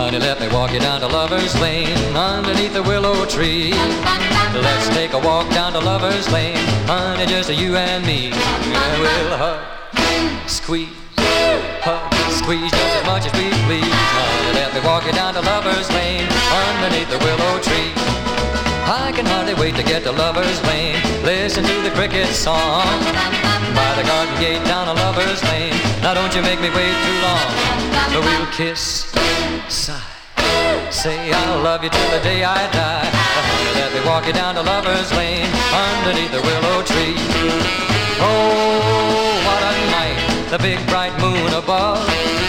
Honey, let me walk you down to Lover's Lane, underneath the willow tree. Let's take a walk down to Lover's Lane, honey, just you and me. We'll hug, squeeze, hug, squeeze just as much as we please. Honey, let me walk you down to Lover's Lane, underneath the willow tree. I can hardly wait to get to Lover's Lane, listen to the cricket song by the garden gate down to Lover's Lane. Now don't you make me wait too long, but we'll kiss, sigh, say I love you till the day I die. Honey, let me walk you down to Lover's Lane, underneath the willow tree. Oh, what a night, the big bright moon above.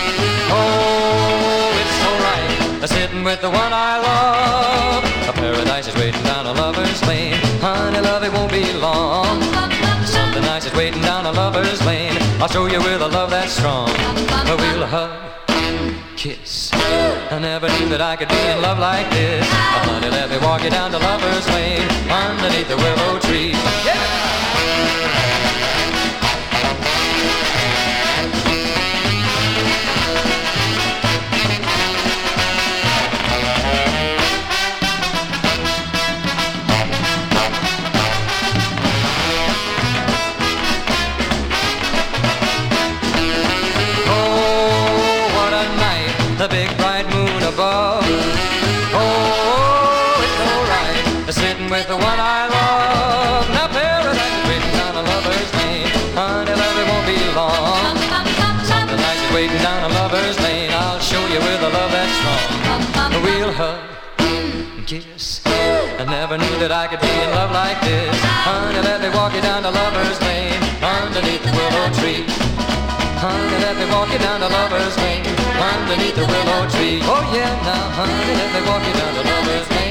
Oh, it's so right, sitting with the one I love. A paradise is waiting down a Lover's Lane, honey, love, it won't be long. Something nice is waiting down a Lover's Lane, I'll show you with a love that's strong. We'll hug, kiss, I never knew that I could be in love like this. Honey, let me walk you down to Lover's Lane, underneath the willow tree. Yeah! The big bright moon above. Oh, it's alright, sitting with the one I love. Now paradise is waiting down a Lover's Lane, honey, love, it won't be long. Something nice is waiting down a Lover's Lane, I'll show you with a love that's strong. We'll hug, kiss, I never knew that I could be in love like this. Honey, let me walk you down to Lover's Lane, underneath the willow tree. Honey, let me walk you down to Lover's Lane, underneath the willow tree. Oh yeah, now honey, let me walk you down to Lover's Lane.